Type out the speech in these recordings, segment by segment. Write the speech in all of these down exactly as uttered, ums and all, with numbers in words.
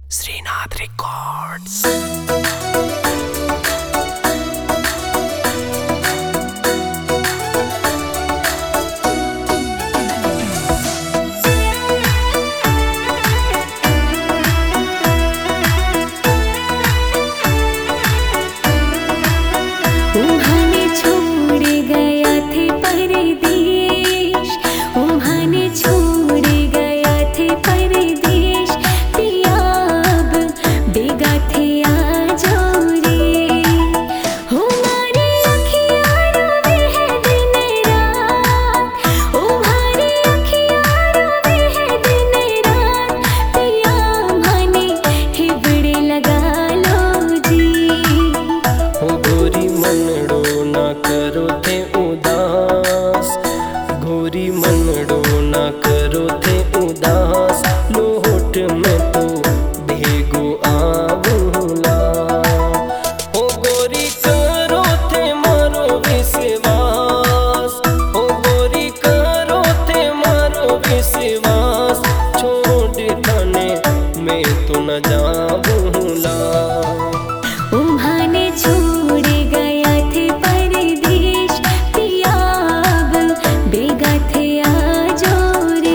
Srinath records. गोरी मनड़ो ना करो थे उदास, लोट में तो भेगो आवला। ओ गोरी करो थे मारो विश्वास, ओ गोरी करो थे मारो विश्वास, छोड़ थाने मैं तो न जाऊला। उन्होंने छोड़ गया थे परदेश, पिया बेगा थे आजो रे।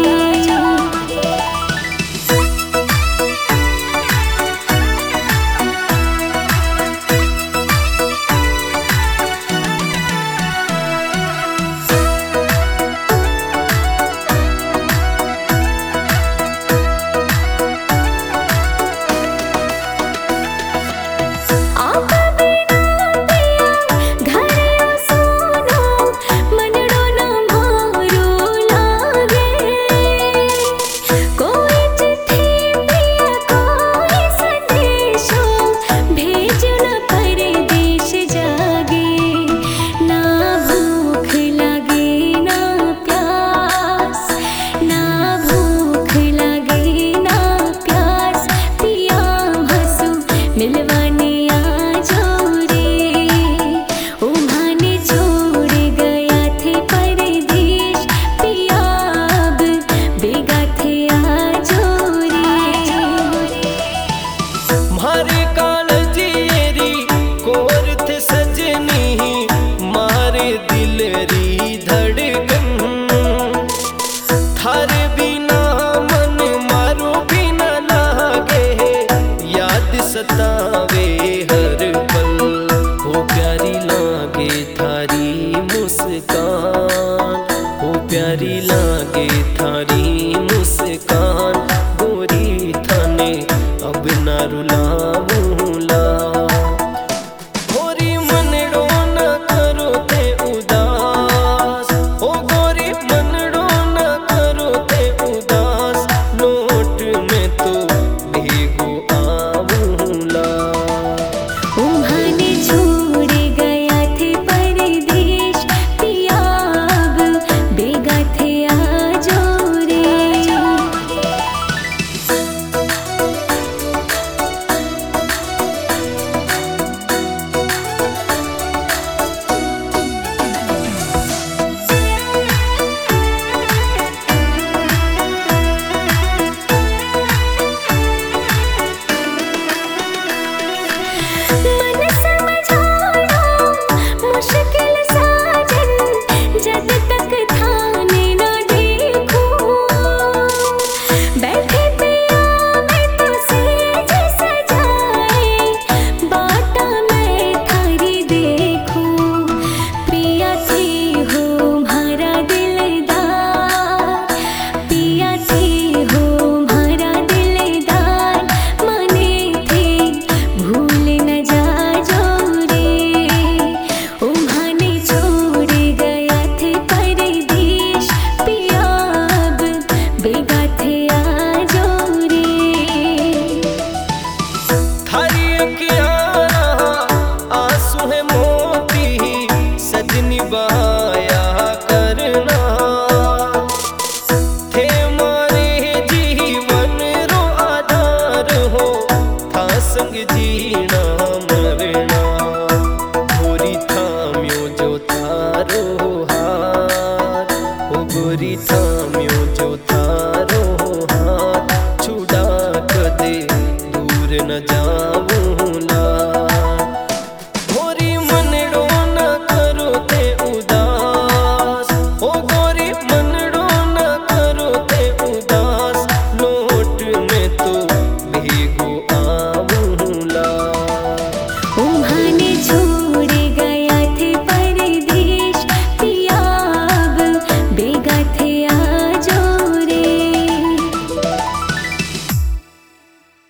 सतावे हर पल हो प्यारी लागे थारी मुस्कान, हो प्यारी लागे थारी मुस्कान। गोरी थाने अब ना रुलाऊला। गोरी मनड़ो ना करो थे उदास, ओ गोरी मनड़ो ना करो थे उदास, लोट में तो भेगो उन्होंने छोड़ गया थे परदेश, पिया बेगा थे आजो रे। न जा